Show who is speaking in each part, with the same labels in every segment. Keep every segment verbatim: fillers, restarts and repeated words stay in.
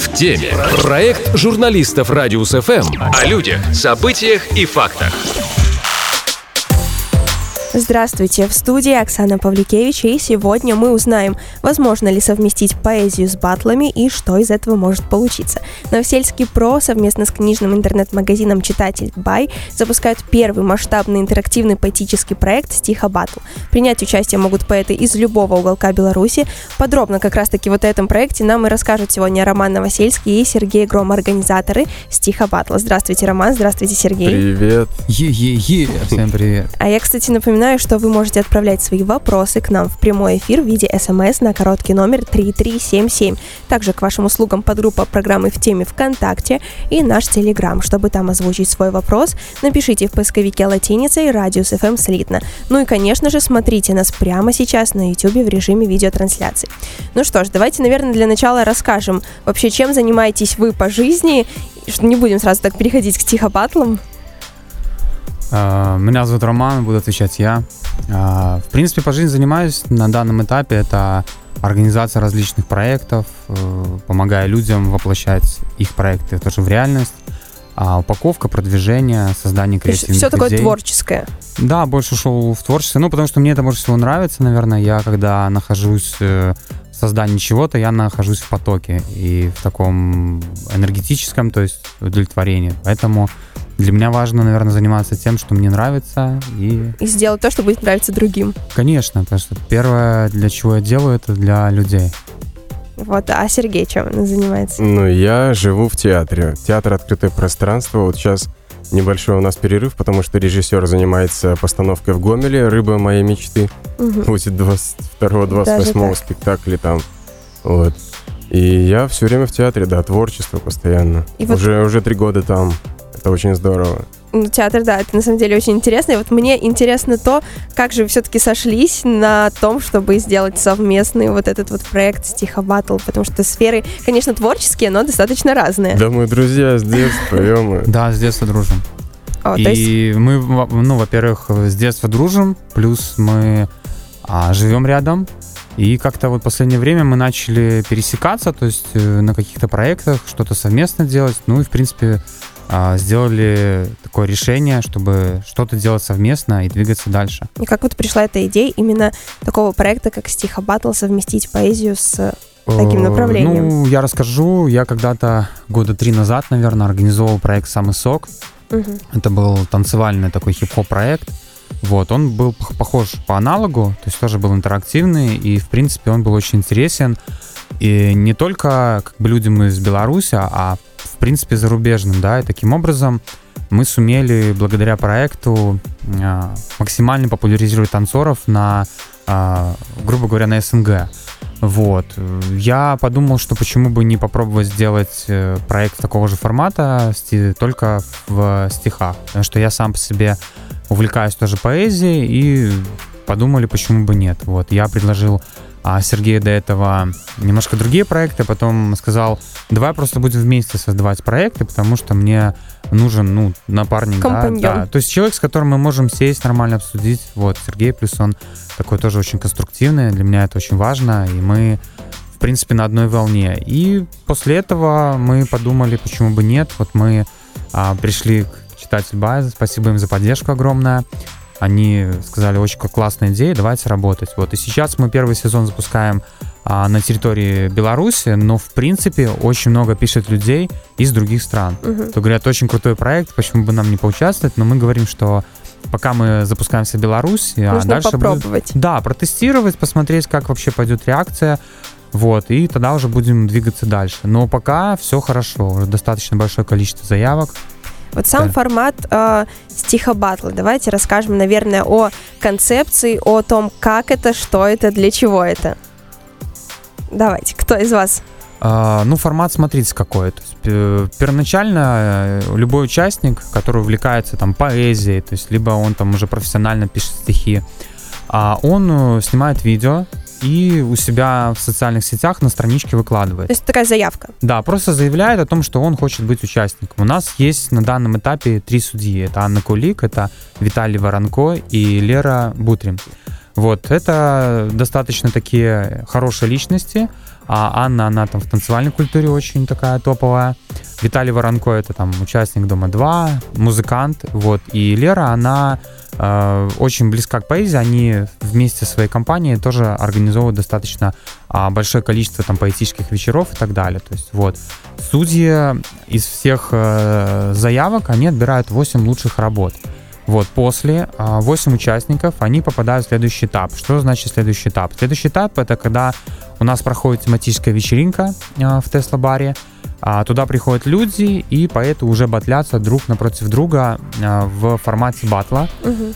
Speaker 1: В теме. Проект журналистов Радиус эф эм о людях, событиях и фактах.
Speaker 2: Здравствуйте, в студии Оксана Павликевич, и сегодня мы узнаем, возможно ли совместить поэзию с батлами и что из этого может получиться. Новосельский Про совместно с книжным интернет-магазином «Читатель Бай» запускают первый масштабный интерактивный поэтический проект «Стихобаттл». Принять участие могут поэты из любого уголка Беларуси. Подробно как раз-таки вот о этом проекте нам и расскажут сегодня Роман Новосельский и Сергей Гром, организаторы «Стихобаттла». Здравствуйте, Роман, здравствуйте, Сергей.
Speaker 3: Привет.
Speaker 4: Е-е-е, всем привет.
Speaker 2: А я, кстати, напоминаю, что вы можете отправлять свои вопросы к нам в прямой эфир в виде смс на короткий номер три три семь семь. Также к вашим услугам подгруппа программы «В теме» ВКонтакте и наш Телеграм. Чтобы там озвучить свой вопрос, напишите в поисковике латиницей «Радиус эф эм» слитно. Ну и, конечно же, смотрите нас прямо сейчас на YouTube в режиме видеотрансляции. Ну что ж, давайте, наверное, для начала расскажем вообще, чем занимаетесь вы по жизни. Не будем сразу так переходить к стихобаттлам.
Speaker 4: Меня зовут Роман, буду отвечать я. В принципе, по жизни занимаюсь на данном этапе. Это организация различных проектов, помогая людям воплощать их проекты тоже в реальность. Упаковка, продвижение, создание креативных
Speaker 2: все
Speaker 4: идей.
Speaker 2: Такое творческое.
Speaker 4: Да, больше ушел в творчество. Ну, потому что мне это больше всего нравится, наверное. Я, когда нахожусь в создании чего-то, я нахожусь в потоке и в таком энергетическом, то есть удовлетворении. Поэтому для меня важно, наверное, заниматься тем, что мне нравится. И,
Speaker 2: и сделать то, что будет нравиться другим.
Speaker 4: Конечно, потому что первое, для чего я делаю, это для людей.
Speaker 2: Вот, а Сергей чем он занимается?
Speaker 3: Ну, я живу в театре. Театр «Открытое пространство». Вот сейчас небольшой у нас перерыв, потому что режиссер занимается постановкой в Гомеле «Рыба моей мечты». Угу. Будет двадцать второго двадцать восьмого спектакля там. Вот. И я все время в театре, да, творчество постоянно. И уже, вот... уже три года там. Это очень здорово.
Speaker 2: Ну, театр, да, это на самом деле очень интересно. И вот мне интересно то, как же вы все-таки сошлись на том, чтобы сделать совместный вот этот вот проект «Стихобаттл», потому что сферы, конечно, творческие, но достаточно разные.
Speaker 3: Да, мы друзья с детства, ё-моё.
Speaker 4: Да, с детства дружим.
Speaker 2: О,
Speaker 4: и
Speaker 2: есть...
Speaker 4: мы, ну, во-первых, с детства дружим, плюс мы а, живем рядом. И как-то вот в последнее время мы начали пересекаться, то есть на каких-то проектах что-то совместно делать. Ну и, в принципе, сделали такое решение, чтобы что-то делать совместно и двигаться дальше.
Speaker 2: И как вот пришла эта идея именно такого проекта, как «Стихобаттл», совместить поэзию с таким направлением?
Speaker 4: Ну, я расскажу. Я когда-то года три назад, наверное, организовал проект «Самый сок». Угу. Это был танцевальный такой хип-хоп проект. Вот, он был похож по аналогу, то есть тоже был интерактивный, и, в принципе, он был очень интересен. И не только как бы людям из Беларуси, а в принципе зарубежным, да, и таким образом мы сумели благодаря проекту э, максимально популяризировать танцоров на, э, грубо говоря, на СНГ. Вот. Я подумал, что почему бы не попробовать сделать проект такого же формата, только в стихах, потому что я сам по себе увлекаюсь тоже поэзией, и подумали, почему бы нет. Вот. Я предложил а Сергею до этого немножко другие проекты, потом сказал, давай просто будем вместе создавать проекты, потому что мне нужен, ну, напарник, да, да, то есть человек, с которым мы можем сесть, нормально обсудить. Вот, Сергей, плюс он такой тоже очень конструктивный, для меня это очень важно, и мы, в принципе, на одной волне. И после этого мы подумали, почему бы нет. Вот мы а, пришли к «Читатель Бай», спасибо им за поддержку огромное. Они сказали, очень классная идея, давайте работать. Вот. И сейчас мы первый сезон запускаем а, на территории Беларуси, но, в принципе, очень много пишет людей из других стран. Uh-huh. То говорят, очень крутой проект, почему бы нам не поучаствовать, но мы говорим, что пока мы запускаемся в Беларуси,
Speaker 2: нужно
Speaker 4: а дальше
Speaker 2: попробовать.
Speaker 4: Будет, да, протестировать, посмотреть, как вообще пойдет реакция. Вот, и тогда уже будем двигаться дальше. Но пока все хорошо, уже достаточно большое количество заявок.
Speaker 2: Вот сам да. формат э, «Стихобаттла». Давайте расскажем, наверное, о концепции, о том, как это, что это, для чего это. Давайте, кто из вас?
Speaker 4: А, ну, формат, смотрите, какой. То есть, э, первоначально э, любой участник, который увлекается там поэзией, то есть либо он там уже профессионально пишет стихи, а он э, снимает видео и у себя в социальных сетях на страничке выкладывает.
Speaker 2: То есть такая заявка?
Speaker 4: Да, просто заявляет о том, что он хочет быть участником. У нас есть на данном этапе три судьи. Это Анна Кулик, это Виталий Воронко и Лера Бутрин. Вот, это достаточно такие хорошие личности. А Анна, она там в танцевальной культуре очень такая топовая. Виталий Воронко — это там участник Дома-два, музыкант. Вот. И Лера, она э, очень близка к поэзии. Они вместе со своей компанией тоже организовывают достаточно э, большое количество там поэтических вечеров и так далее. То есть вот судьи из всех э, заявок, они отбирают восемь лучших работ. Вот, после восемь участников, они попадают в следующий этап. Что значит следующий этап? Следующий этап — это когда у нас проходит тематическая вечеринка в Тесла-баре. Туда приходят люди, и поэты уже батлятся друг напротив друга в формате батла.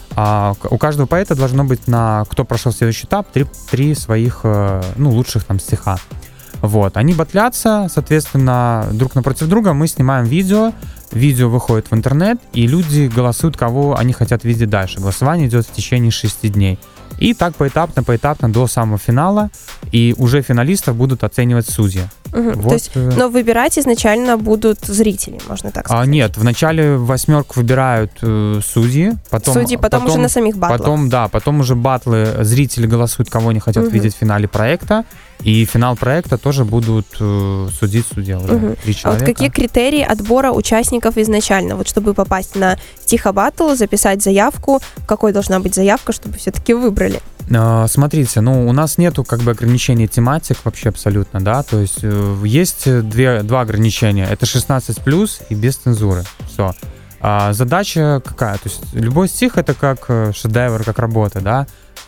Speaker 4: Угу. У каждого поэта должно быть, на кто прошел следующий этап, три, три своих, ну, лучших там стиха. Вот, они батлятся, соответственно, друг напротив друга. Мы снимаем видео, видео выходит в интернет, и люди голосуют, кого они хотят видеть дальше. Голосование идет в течение шести дней. И так поэтапно, поэтапно до самого финала, и уже финалистов будут оценивать судьи.
Speaker 2: Угу. Вот. То есть, но выбирать изначально будут зрители, можно так сказать?
Speaker 4: А, нет, вначале восьмерку выбирают э, судьи, потом...
Speaker 2: Судьи, потом, потом уже на самих батлах.
Speaker 4: Потом, да, потом уже батлы, зрители голосуют, кого они хотят угу. видеть в финале проекта, и финал проекта тоже будут э, судить судья уже. Угу. Три человека.
Speaker 2: А вот какие критерии отбора участников изначально? Вот чтобы попасть на стихобаттл, записать заявку, какой должна быть заявка, чтобы все-таки выбрали?
Speaker 4: Смотрите, ну, у нас нету как бы ограничений тематик вообще абсолютно, да, то есть э, есть две, два ограничения, это шестнадцать плюс и без цензуры, все. А задача какая? То есть любой стих — это как шедевр, как работа, да.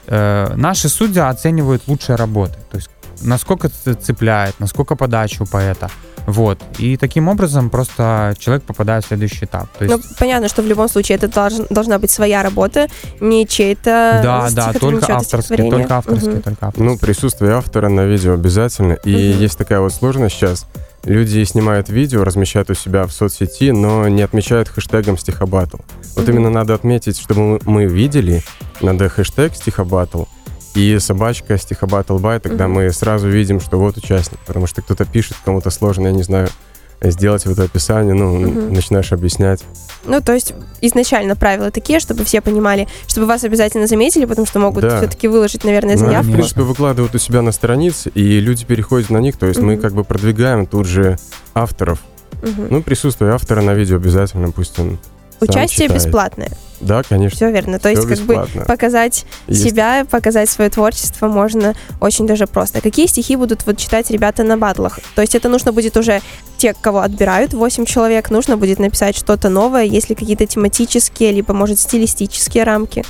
Speaker 4: Э, наши судьи оценивают лучшие работы, то есть насколько цепляет, насколько подача у поэта. Вот. И таким образом просто человек попадает в следующий этап. То есть...
Speaker 2: Ну, понятно, что в любом случае это долж, должна быть своя работа, не чей-то...
Speaker 4: Да, да, только авторские, только авторские, угу. только авторские.
Speaker 3: Ну, присутствие автора на видео обязательно. И угу. есть такая вот сложность сейчас. Люди снимают видео, размещают у себя в соцсети, но не отмечают хэштегом стихобаттл. Вот угу. именно надо отметить, чтобы мы видели, надо хэштег стихобаттл и собачка стихобаттл бай, тогда mm-hmm. мы сразу видим, что вот участник, потому что кто-то пишет, кому-то сложно, я не знаю, сделать вот это описание, ну, mm-hmm. начинаешь объяснять.
Speaker 2: Ну, то есть изначально правила такие, чтобы все понимали, чтобы вас обязательно заметили, потому что могут да. все-таки выложить, наверное, заявку.
Speaker 3: Ну, в принципе, выкладывают у себя на странице, и люди переходят на них, то есть mm-hmm. мы как бы продвигаем тут же авторов. Mm-hmm. Ну, присутствие автора на видео обязательно, пусть он
Speaker 2: Участие
Speaker 3: читает.
Speaker 2: Бесплатное.
Speaker 3: Да, конечно.
Speaker 2: Все верно. То есть, как бы показать Есть. себя, показать свое творчество можно очень даже просто. Какие стихи будут вот читать ребята на баттлах? То есть это нужно будет уже те, кого отбирают, восемь человек, нужно будет написать что-то новое, если какие-то тематические, либо, может, стилистические рамки?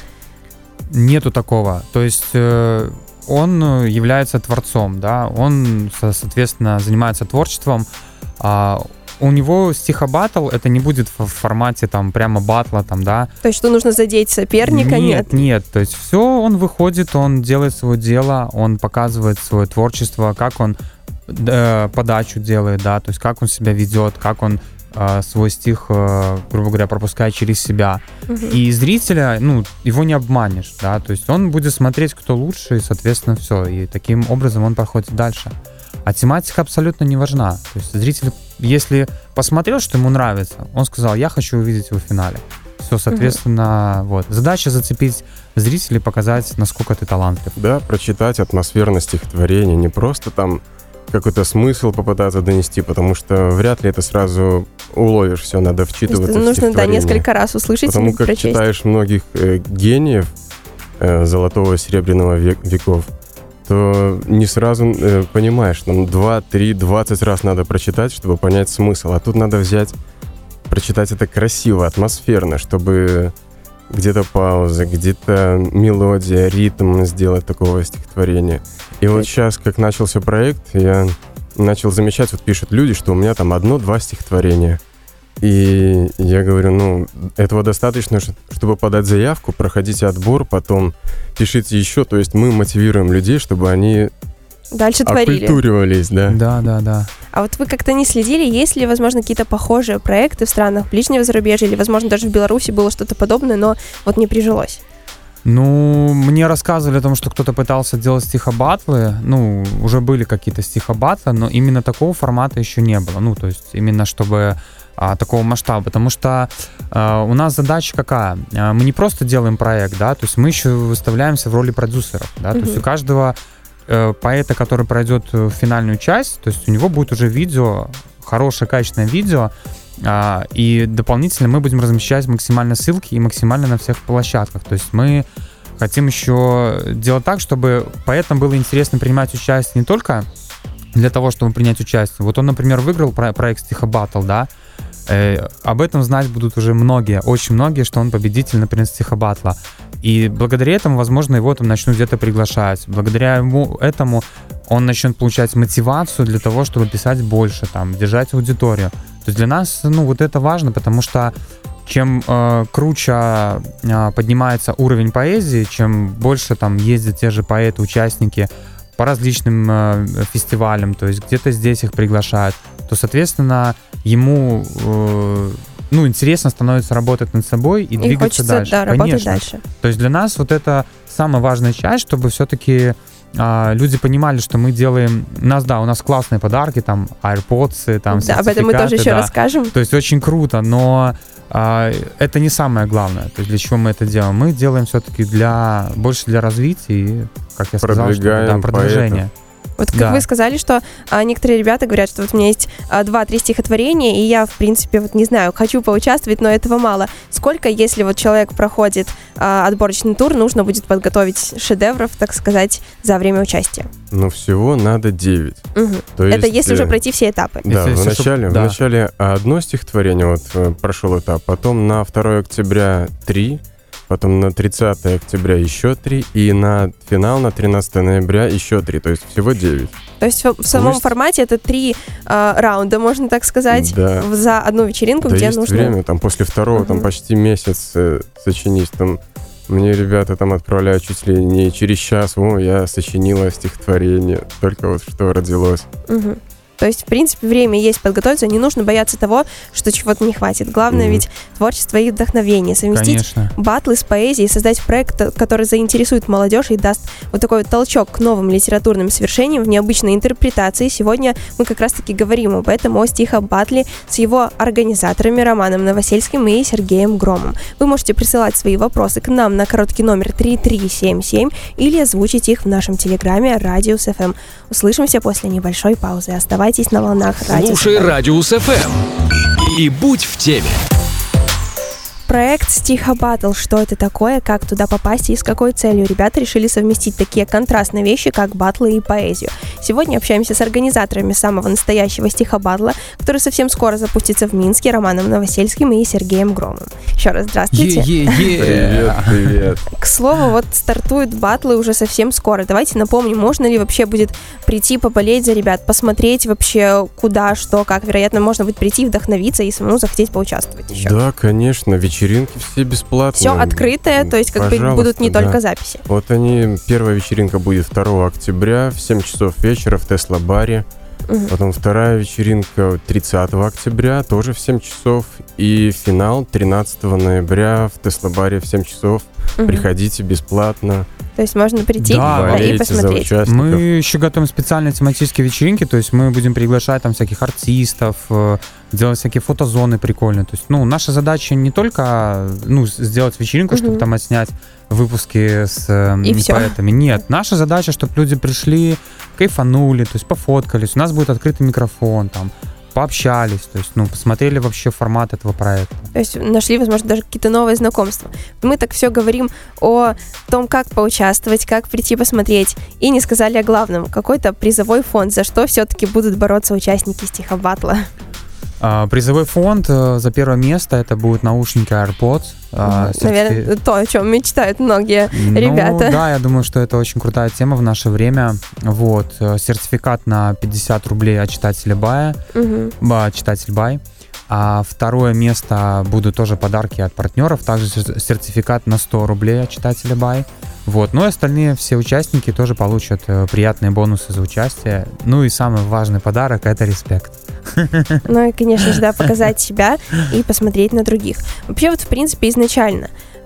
Speaker 4: Нету такого. То есть э, он является творцом, да, он, соответственно, занимается творчеством, а у него стихобаттл это не будет в формате там прямо батла там, да.
Speaker 2: То есть что нужно задеть соперника?
Speaker 4: Нет, нет, нет. То есть все, он выходит, он делает свое дело, он показывает свое творчество, как он э, подачу делает, да, то есть как он себя ведет, как он э, свой стих, э, грубо говоря, пропускает через себя. Угу. И зрителя, ну, его не обманешь, да, то есть он будет смотреть, кто лучше, и, соответственно, все. И таким образом он проходит дальше. А тематика абсолютно не важна. То есть зритель, если посмотрел, что ему нравится, он сказал, я хочу увидеть его в финале. Все, соответственно, угу. вот. Задача зацепить зрителей, показать, насколько ты талантлив.
Speaker 3: Да, прочитать атмосферное стихотворение, не просто там какой-то смысл попытаться донести, потому что вряд ли это сразу уловишь, все, надо вчитываться в
Speaker 2: нужно, да, несколько раз услышать
Speaker 3: потому как
Speaker 2: прочесть.
Speaker 3: Читаешь многих э, гениев э, золотого и серебряного век, веков, то не сразу э, понимаешь, там два, три, двадцать раз надо прочитать, чтобы понять смысл. А тут надо взять, прочитать это красиво, атмосферно, чтобы где-то пауза, где-то мелодия, ритм сделать такого стихотворения. И вот сейчас, как начался проект, я начал замечать, вот пишут люди, что у меня там одно-два стихотворения. И я говорю, ну, этого достаточно, чтобы подать заявку, проходите отбор, потом пишите еще. То есть мы мотивируем людей, чтобы они
Speaker 2: дальше творили.
Speaker 3: Окультуривались, да.
Speaker 4: Да, да, да.
Speaker 2: А вот вы как-то не следили, есть ли, возможно, какие-то похожие проекты в странах ближнего зарубежья, или, возможно, даже в Беларуси было что-то подобное, но вот не прижилось?
Speaker 4: Ну, мне рассказывали о том, что кто-то пытался делать стихобатлы, ну, уже были какие-то стихобатлы, но именно такого формата еще не было. Ну, то есть именно чтобы а, такого масштаба, потому что а, у нас задача какая? А, мы не просто делаем проект, да, то есть мы еще выставляемся в роли продюсеров, да, mm-hmm. то есть у каждого э, поэта, который пройдет финальную часть, то есть у него будет уже видео, хорошее, качественное видео, а, и дополнительно мы будем размещать максимально ссылки и максимально на всех площадках, то есть мы хотим еще делать так, чтобы поэтам было интересно принимать участие не только для того, чтобы принять участие. Вот он, например, выиграл про- проект «Стихобаттл», да, э, об этом знать будут уже многие, очень многие, что он победитель, например, «Стихобаттла». И благодаря этому, возможно, его там начнут где-то приглашать. Благодаря ему, этому он начнет получать мотивацию для того, чтобы писать больше, там, держать аудиторию. То есть для нас, ну, вот это важно, потому что чем э, круче э, поднимается уровень поэзии, чем больше там ездят те же поэты, участники по различным э, фестивалям, то есть где-то здесь их приглашают, то, соответственно, ему э, ну, интересно становится работать над собой и, и двигаться
Speaker 2: хочется,
Speaker 4: дальше.
Speaker 2: Да, работать
Speaker 4: Конечно.
Speaker 2: дальше.
Speaker 4: То есть для нас вот это самая важная часть, чтобы все-таки а, люди понимали, что мы делаем... У нас, да, у нас классные подарки, там, AirPods, там,
Speaker 2: да, об этом мы тоже еще
Speaker 4: да.
Speaker 2: расскажем.
Speaker 4: То есть очень круто, но а, это не самое главное. То есть для чего мы это делаем? Мы делаем все-таки для, больше для развития и, как я сказал, что, да, продвижения.
Speaker 2: Поэтов. Вот как
Speaker 4: да.
Speaker 2: вы сказали, что а, некоторые ребята говорят, что вот у меня есть а, два-три стихотворения, и я, в принципе, вот не знаю, хочу поучаствовать, но этого мало. Сколько, если вот человек проходит а, отборочный тур, нужно будет подготовить шедевров, так сказать, за время участия?
Speaker 3: Ну, всего надо девять.
Speaker 2: Угу.
Speaker 3: То
Speaker 2: Это
Speaker 3: есть,
Speaker 2: если уже пройти все этапы.
Speaker 3: Да,
Speaker 4: если,
Speaker 3: вначале,
Speaker 4: чтобы, да.
Speaker 3: вначале одно стихотворение вот прошел этап, потом на второе октября три, потом на тридцатое октября еще три, и на финал на тринадцатое ноября еще три, то есть всего девять.
Speaker 2: То есть в, в самом
Speaker 3: Пусть...
Speaker 2: формате это три э, раунда, можно так сказать,
Speaker 3: да.
Speaker 2: за одну вечеринку,
Speaker 3: да,
Speaker 2: где
Speaker 3: есть
Speaker 2: нужно...
Speaker 3: время, там после второго, uh-huh. там почти месяц э, сочинить, там мне ребята там отправляют чуть ли не через час, о, я сочинила стихотворение, только вот что родилось.
Speaker 2: Uh-huh. То есть, в принципе, время есть подготовиться, не нужно бояться того, что чего-то не хватит. Главное mm-hmm. ведь творчество и вдохновение. Совместить
Speaker 4: Конечно.
Speaker 2: баттлы с поэзией, создать проект, который заинтересует молодежь и даст вот такой вот толчок к новым литературным свершениям в необычной интерпретации. Сегодня мы как раз-таки говорим об этом, о стихобаттле с его организаторами Романом Новосельским и Сергеем Громом. Вы можете присылать свои вопросы к нам на короткий номер три три семь семь или озвучить их в нашем телеграме Радиус эф эм. Услышимся после небольшой паузы. Оставайтесь на волнах Радиус.
Speaker 1: Слушай Радиус эф эм и будь в теме.
Speaker 2: Проект «Стихобаттл». Что это такое, как туда попасть и с какой целью ребята решили совместить такие контрастные вещи, как баттлы и поэзию. Сегодня общаемся с организаторами самого настоящего стихобаттла, который совсем скоро запустится в Минске, Романом Новосельским и Сергеем Громом. Еще раз здравствуйте.
Speaker 3: Привет, привет.
Speaker 2: К слову, вот стартуют баттлы уже совсем скоро. Давайте напомним, можно ли вообще будет прийти поболеть за ребят, посмотреть вообще куда, что, как. Вероятно, можно будет прийти, вдохновиться и самому захотеть поучаствовать еще.
Speaker 3: Да, конечно, вечеринки все бесплатные.
Speaker 2: Все открытое, то есть как бы будут не
Speaker 3: да.
Speaker 2: только записи.
Speaker 3: Вот они, первая вечеринка будет второго октября в семь часов вечера в Тесла-баре. Угу. Потом вторая вечеринка тридцатого октября тоже в семь часов. И финал тринадцатого ноября в Тесла-баре в семь часов. Угу. Приходите бесплатно.
Speaker 2: То есть можно прийти
Speaker 4: да,
Speaker 2: и посмотреть.
Speaker 4: Мы еще готовим специальные тематические вечеринки, то есть мы будем приглашать там всяких артистов, делать всякие фотозоны прикольные. То есть, ну, наша задача не только, ну, сделать вечеринку, угу. чтобы там отснять выпуски с
Speaker 2: и
Speaker 4: поэтами.
Speaker 2: Все.
Speaker 4: Нет, наша задача, чтобы люди пришли, кайфанули, то есть пофоткались. У нас будет открытый микрофон, там, пообщались, то есть, ну, посмотрели вообще формат этого проекта.
Speaker 2: То есть нашли, возможно, даже какие-то новые знакомства. Мы так все говорим о том, как поучаствовать, как прийти посмотреть, и не сказали о главном. Какой-то призовой фонд, за что все-таки будут бороться участники стихобаттла.
Speaker 4: А, призовой фонд за первое место это будут наушники AirPods. А,
Speaker 2: Наверное, сертифи... то, о чем мечтают многие
Speaker 4: ну,
Speaker 2: ребята.
Speaker 4: Да, я думаю, что это очень крутая тема в наше время. Вот, сертификат на пятьдесят рублей от читателя Бая, угу. ба, читатель Бай. А второе место будут тоже подарки от партнеров, также сертификат на сто рублей от читателя Бай. Вот. Ну и остальные все участники тоже получат приятные бонусы за участие. Ну и самый важный подарок — это респект.
Speaker 2: Ну и, конечно же, да, показать себя и посмотреть на других. Вообще вот, в принципе, изначально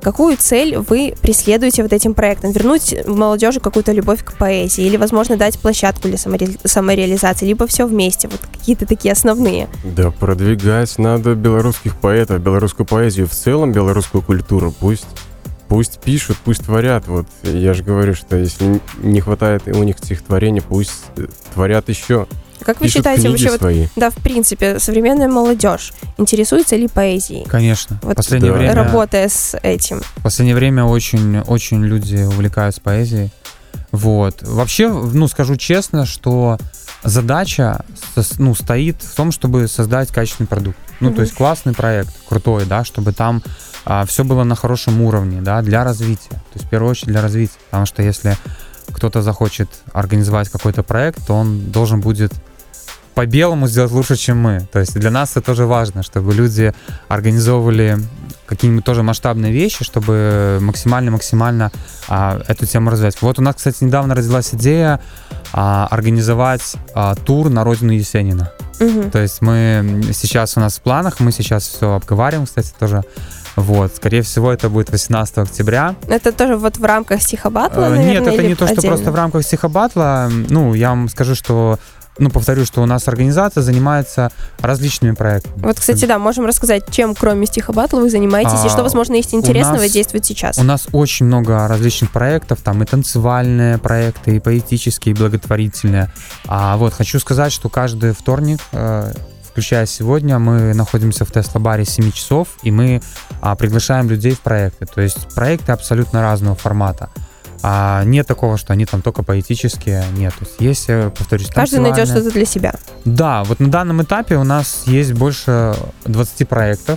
Speaker 2: какую цель вы преследуете вот этим проектом? Вернуть молодежи какую-то любовь к поэзии или, возможно, дать площадку для саморе... самореализации, либо все вместе? Вот какие-то такие основные.
Speaker 3: Да, продвигать надо белорусских поэтов, белорусскую поэзию в целом, белорусскую культуру. Пусть, пусть пишут, пусть творят. Вот я же говорю, что если не хватает у них стихотворений, пусть творят еще.
Speaker 2: Как вы
Speaker 3: Пишут
Speaker 2: считаете, вообще, вот,
Speaker 3: свои.
Speaker 2: да, в принципе, современная молодежь интересуется ли поэзией?
Speaker 4: Конечно.
Speaker 2: Вот,
Speaker 4: последнее
Speaker 3: да.
Speaker 4: время,
Speaker 2: работая с этим.
Speaker 4: В последнее время очень, очень люди увлекаются поэзией. Вот. Вообще, ну, скажу честно, что задача, ну, стоит в том, чтобы создать качественный продукт. Ну, mm-hmm. то есть классный проект, крутой, да, чтобы там а, все было на хорошем уровне, да, для развития. То есть в первую очередь для развития. Потому что если кто-то захочет организовать какой-то проект, то он должен будет по-белому сделать лучше, чем мы. То есть для нас это тоже важно, чтобы люди организовывали какие-нибудь тоже масштабные вещи, чтобы максимально-максимально а, эту тему развивать. Вот у нас, кстати, недавно родилась идея а, организовать а, тур на родину Есенина. Угу. То есть мы сейчас у нас в планах, мы сейчас все обговариваем, кстати, тоже. Вот, скорее всего, это будет восемнадцатого октября.
Speaker 2: Это тоже вот в рамках стихобатла, наверное,
Speaker 4: Нет, это не то, что
Speaker 2: отдельно?
Speaker 4: просто в рамках стихобатла. Ну, я вам скажу, что Ну, повторю, что у нас организация занимается различными проектами.
Speaker 2: Вот, кстати, да, можем рассказать, чем, кроме стихобатла, вы занимаетесь, а, и что, возможно, есть интересного нас, действует сейчас.
Speaker 4: У нас очень много различных проектов, там и танцевальные проекты, и поэтические, и благотворительные. А вот хочу сказать, что каждый вторник, э, включая сегодня, мы находимся в Тесла-баре с семи часов, и мы а, приглашаем людей в проекты. То есть проекты абсолютно разного формата. А нет такого, что они там только поэтические, нет. То есть есть, повторюсь,
Speaker 2: каждый найдет что-то для себя.
Speaker 4: Да, вот на данном этапе у нас есть больше двадцати проектов,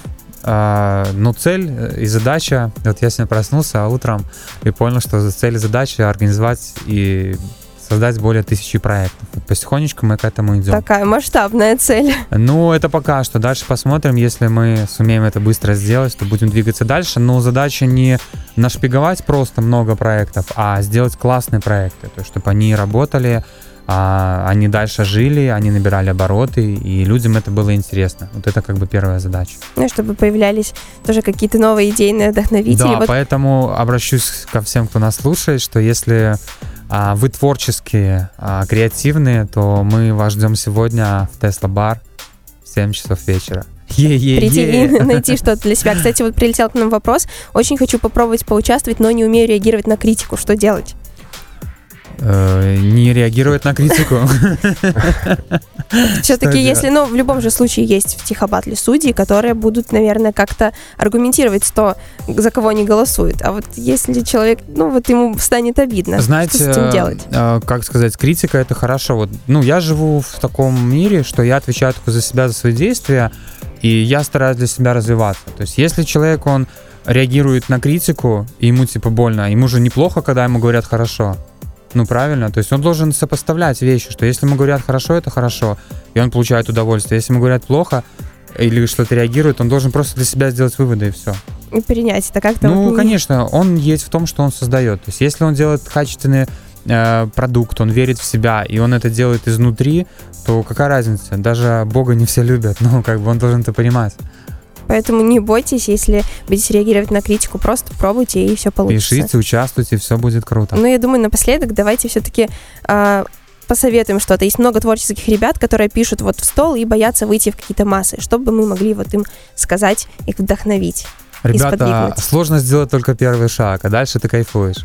Speaker 4: но цель и задача, вот я сегодня проснулся утром и понял, что цель и задача организовать и создать более тысячи проектов. Вот потихонечку мы к этому идем.
Speaker 2: Такая масштабная цель.
Speaker 4: Ну, это пока что. Дальше посмотрим. Если мы сумеем это быстро сделать, то будем двигаться дальше. Но задача не нашпиговать просто много проектов, а сделать классные проекты. То есть, чтобы они работали, они дальше жили, они набирали обороты, и людям это было интересно. Вот это как бы первая задача.
Speaker 2: Ну, чтобы появлялись тоже какие-то новые идейные вдохновители.
Speaker 4: Да,
Speaker 2: вот...
Speaker 4: поэтому обращусь ко всем, кто нас слушает, что если а, вы творческие, а, креативные, то мы вас ждем сегодня в Тесла-бар в семь часов вечера. Е-е-е.
Speaker 2: Прийти и найти что-то для себя. Кстати, вот прилетел к нам вопрос. Очень хочу попробовать поучаствовать, но не умею реагировать на критику. Что делать?
Speaker 4: Не реагировать на критику.
Speaker 2: Все-таки, если, ну, в любом же случае есть в стихобатле судьи, которые будут, наверное, как-то аргументировать то, за кого они голосуют. А вот если человек, ну, вот ему станет обидно,
Speaker 4: знаете,
Speaker 2: что с этим делать?
Speaker 4: Как сказать, критика — это хорошо. Вот, ну, я живу в таком мире, что я отвечаю только за себя, за свои действия, и я стараюсь для себя развиваться. То есть, если человек, он реагирует на критику, и ему, типа, больно, ему же неплохо, когда ему говорят «хорошо». Ну, правильно. То есть он должен сопоставлять вещи, что если ему говорят «хорошо», это хорошо, и он получает удовольствие. Если ему говорят «плохо» или что-то реагирует, он должен просто для себя сделать выводы, и все.
Speaker 2: И принять это как-то...
Speaker 4: Ну,
Speaker 2: вот...
Speaker 4: конечно, он есть в том, что он создает. То есть если он делает качественный э, продукт, он верит в себя, и он это делает изнутри, то какая разница? Даже Бога не все любят, ну, как бы он должен это понимать.
Speaker 2: Поэтому не бойтесь, если будете реагировать на критику, просто пробуйте, и все получится.
Speaker 4: Пишите, участвуйте, все будет круто.
Speaker 2: Ну, я думаю, напоследок давайте все-таки э, посоветуем что-то. Есть много творческих ребят, которые пишут вот в стол и боятся выйти в какие-то массы. Что бы мы могли вот им сказать, их вдохновить?
Speaker 4: Ребята, сложно сделать только первый шаг, а дальше ты кайфуешь.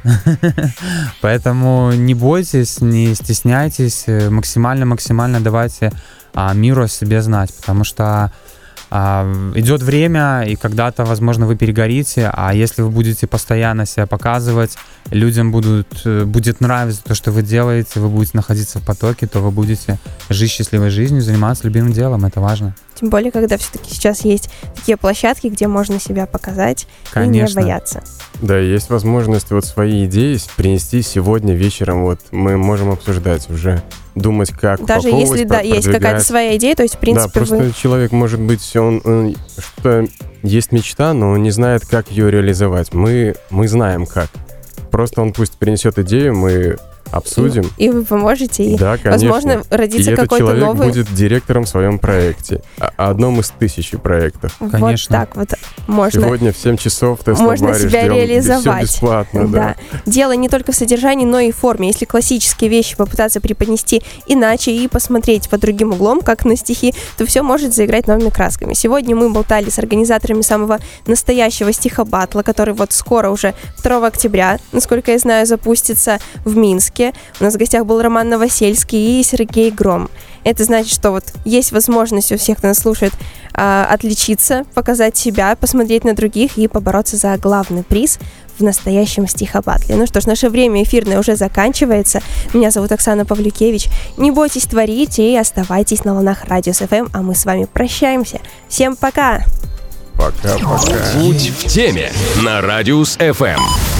Speaker 4: Поэтому не бойтесь, не стесняйтесь, максимально-максимально давайте миру о себе знать, потому что идет время, и когда-то, возможно, вы перегорите, а если вы будете постоянно себя показывать, людям будут, будет нравиться то, что вы делаете, вы будете находиться в потоке, то вы будете жить счастливой жизнью, заниматься любимым делом, это важно.
Speaker 2: Тем более, когда все-таки сейчас есть такие площадки, где можно себя показать.
Speaker 4: Конечно.
Speaker 2: И не бояться.
Speaker 3: Да, есть возможность вот свои идеи принести сегодня вечером, вот мы можем обсуждать уже, думать, как
Speaker 2: даже
Speaker 3: упаковывать,
Speaker 2: если, да, есть какая-то своя идея, то есть, в принципе,
Speaker 3: да, просто
Speaker 2: вы...
Speaker 3: человек, может быть, он, он что есть мечта, но он не знает, как ее реализовать. Мы, мы знаем, как. Просто он пусть принесет идею, мы обсудим.
Speaker 2: И, и вы поможете, и,
Speaker 3: да, конечно.
Speaker 2: возможно, родится
Speaker 3: и
Speaker 2: какой-то
Speaker 3: этот человек
Speaker 2: новый...
Speaker 3: будет директором в своем проекте. О одном из тысячи проектов.
Speaker 4: Конечно.
Speaker 2: Вот так вот можно...
Speaker 3: Сегодня в семь часов в Теслабаре
Speaker 2: Можно себя
Speaker 3: ждем.
Speaker 2: реализовать.
Speaker 3: Все бесплатно, да.
Speaker 2: да. Дело не только в содержании, но и в форме. Если классические вещи попытаться преподнести иначе и посмотреть под другим углом, как на стихи, то все может заиграть новыми красками. Сегодня мы болтали с организаторами самого настоящего стихобатла, который вот скоро уже второго октября, насколько я знаю, запустится в Минске. У нас в гостях был Роман Новосельский и Сергей Гром. Это значит, что вот есть возможность у всех, кто нас слушает, отличиться, показать себя, посмотреть на других и побороться за главный приз в настоящем стихобатле. Ну что ж, наше время эфирное уже заканчивается. Меня зовут Оксана Павлюкевич. Не бойтесь творить и оставайтесь на волнах Радиус эф эм, а мы с вами прощаемся. Всем пока!
Speaker 3: Пока-пока.
Speaker 1: Будь в теме на Радиус эф эм.